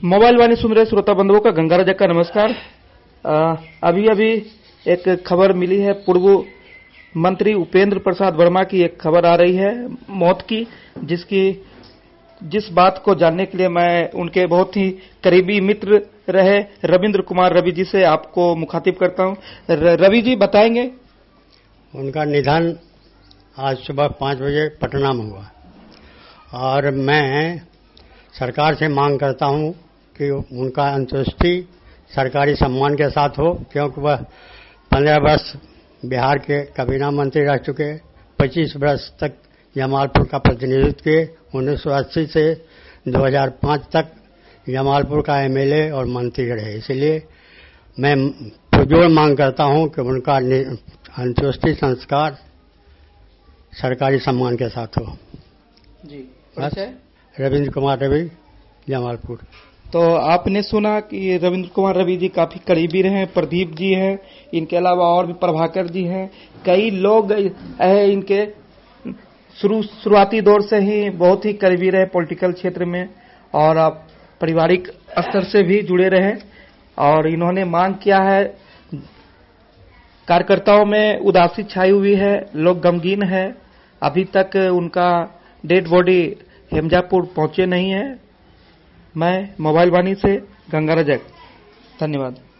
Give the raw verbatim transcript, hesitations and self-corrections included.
Mobile वाणी सुन रहे श्रोता बंधुओं का गंगा राजा का नमस्कार। आ, अभी अभी एक खबर मिली है, पूर्व मंत्री उपेंद्र प्रसाद वर्मा की एक खबर आ रही है मौत की, जिसकी जिस बात को जानने के लिए मैं उनके बहुत ही करीबी मित्र रहे रविंद्र कुमार रवि जी से आपको मुखातिब करता हूं। रवि जी बताएंगे। उनका निधन आज सुबह पांच बजे पटना में हुआ और मैं सरकार से मांग करता हूं कि उनका अंत्येष्टि सरकारी सम्मान के साथ हो, क्योंकि वह पंद्रह वर्ष बिहार के कैबिनेट मंत्री रह चुके, पच्चीस वर्ष तक जमालपुर का प्रतिनिधित्व किए, उन्नीस सौ अस्सी से दो हज़ार पाँच तक जमालपुर का एमएलए और मंत्री रहे। इसलिए मैं पुरजोर मांग करता हूं कि उनका अंत्येष्टि संस्कार सरकारी सम्मान के साथ हो। जी, रविंद्र कुमार रवि, जमालपुर। तो आपने सुना कि रविंद्र कुमार रवि जी काफी करीबी रहे, प्रदीप जी हैं, इनके अलावा और भी प्रभाकर जी हैं, कई लोग है इनके शुरू शुरुआती दौर से ही बहुत ही करीबी रहे पॉलिटिकल क्षेत्र में, और आप पारिवारिक स्तर से भी जुड़े रहे। और इन्होंने मांग किया है, कार्यकर्ताओं में उदासी छाई हुई है, लोग गमगीन है, अभी तक उनका डेड बॉडी हेमजापुर पहुंचे नहीं है। मैं मोबाइल वाणी से गंगा राजा, धन्यवाद।